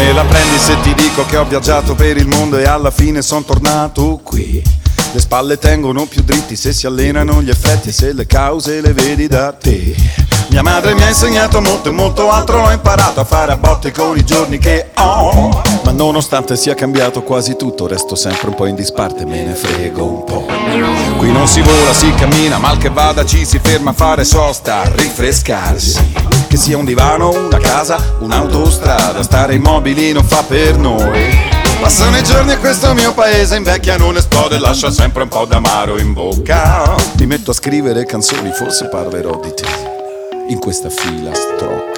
Come la prendi se ti dico che ho viaggiato per il mondo e alla fine son tornato qui? Le spalle tengono più dritti se si allenano gli effetti e se le cause le vedi da te. Mia madre mi ha insegnato molto e molto altro, l'ho imparato a fare a botte con i giorni che ho. Ma nonostante sia cambiato quasi tutto, resto sempre un po' in disparte, me ne frego un po'. Qui non si vola, si cammina, mal che vada ci si ferma a fare sosta, a rinfrescarsi. Che sia un divano, una casa, un'autostrada, stare immobili non fa per noi. Passano i giorni e questo mio paese invecchia, non esplode, lascia sempre un po' d'amaro in bocca. Mi metto a scrivere canzoni, forse parlerò di te in questa fila strocca.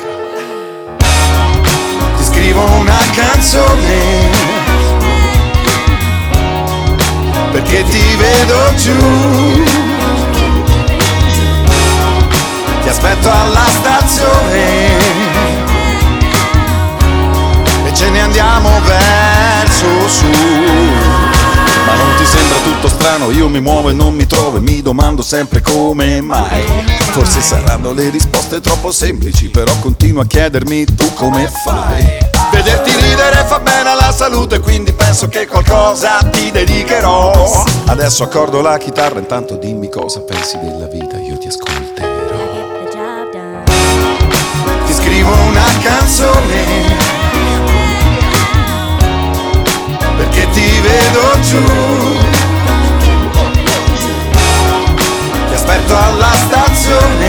Ti scrivo una canzone perché ti vedo giù. Ti aspetto alla stazione e ce ne andiamo verso su. Ma non ti sembra tutto strano? Io mi muovo e non mi trovo e mi domando sempre come mai. Forse saranno le risposte troppo semplici, però continuo a chiedermi tu come fai. Vederti ridere fa bene alla salute, quindi penso che qualcosa ti dedicherò. Adesso accordo la chitarra, intanto dimmi cosa pensi della vita, io ti ascolterò. Ti scrivo una canzone perché ti vedo giù. Ti aspetto alla stazione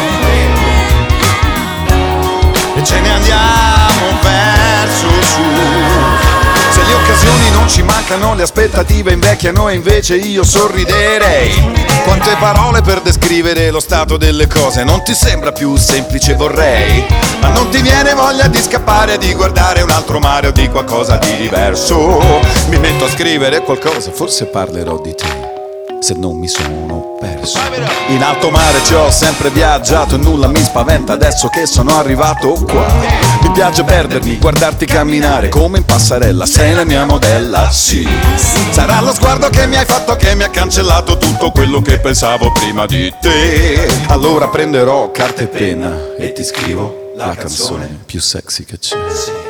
e ce ne andiamo verso su. Se le occasioni non ci mancano, le aspettative invecchiano e invece io sorriderei. Quante parole per descrivere lo stato delle cose, non ti sembra più semplice vorrei? Ma non ti viene voglia di scappare, di guardare un altro mare o di qualcosa di diverso? Mi metto a scrivere qualcosa, forse parlerò di te, se non mi sono perso. In alto mare ci ho sempre viaggiato e nulla mi spaventa adesso che sono arrivato qua. Mi piace perdermi, guardarti camminare come in passerella, sei la mia modella, sì. Sarà lo sguardo che mi hai fatto che mi ha cancellato tutto quello che pensavo prima di te. Allora prenderò carta e penna e ti scrivo la canzone più sexy che c'è.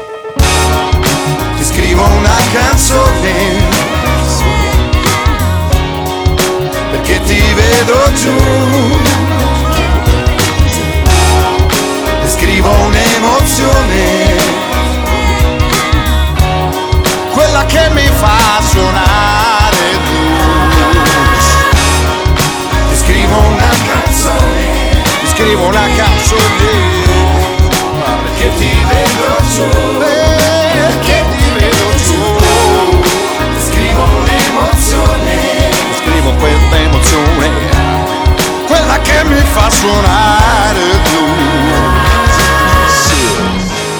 Ti scrivo una canzone perché ti vedo giù. Ti scrivo un'emozione, quella che mi fa suonare blues. Ti scrivo una canzone, ti scrivo una canzone perché ti vedo giù, perché ti vedo giù. Ti scrivo un'emozione, scrivo questa emozione, quella che mi fa suonare blues. Sì.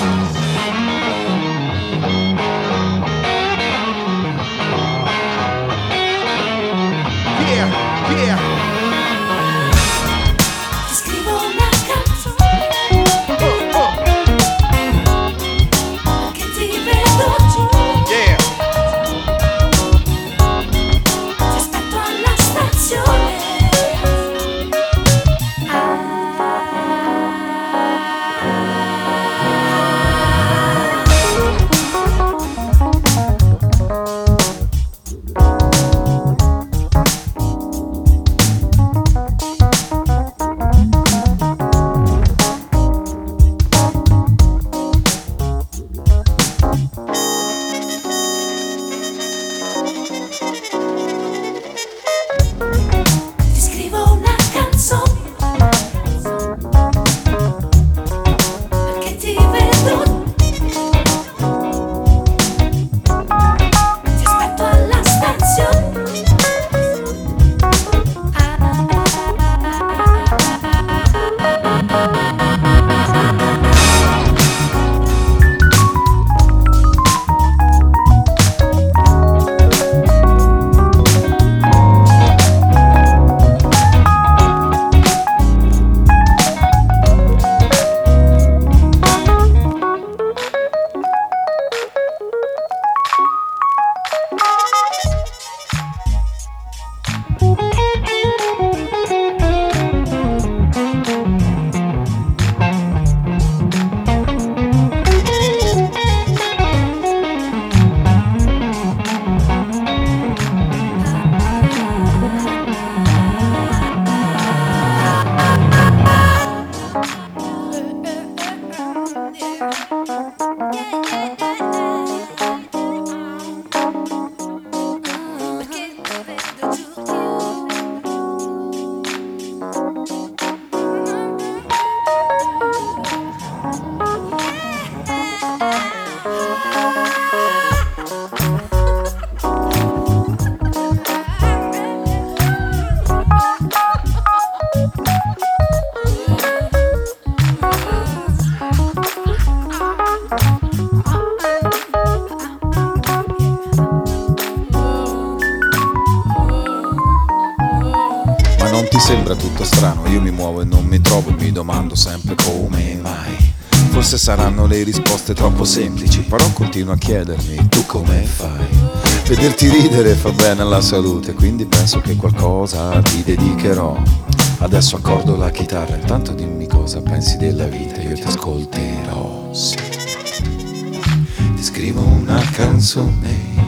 strano, io mi muovo e non mi trovo e mi domando sempre come mai. Forse saranno le risposte troppo semplici, però continuo a chiedermi, tu come fai? Vederti ridere fa bene alla salute, quindi penso che qualcosa ti dedicherò. Adesso accordo la chitarra, intanto dimmi cosa pensi della vita, io ti ascolterò, sì. Ti scrivo una canzone,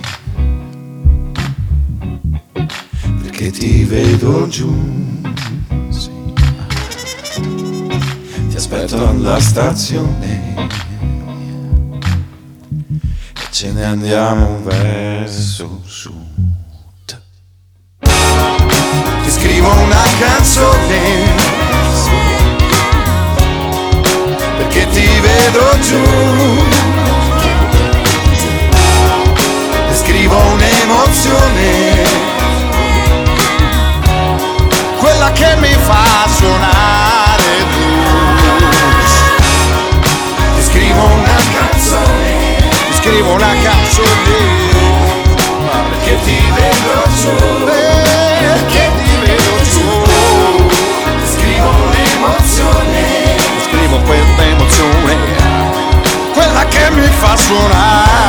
perché ti vedo giù, sì. Ti aspetto alla stazione e ce ne andiamo verso sud. Ti scrivo una canzone, perché ti vedo giù. Ti scrivo un'emozione, quella che mi fa suonare blues. Ti scrivo una canzone, ti scrivo una canzone, perché ti vedo giù, perché ti vedo giù. Ti scrivo un'emozione, ti scrivo quell'emozione, quella che mi fa suonare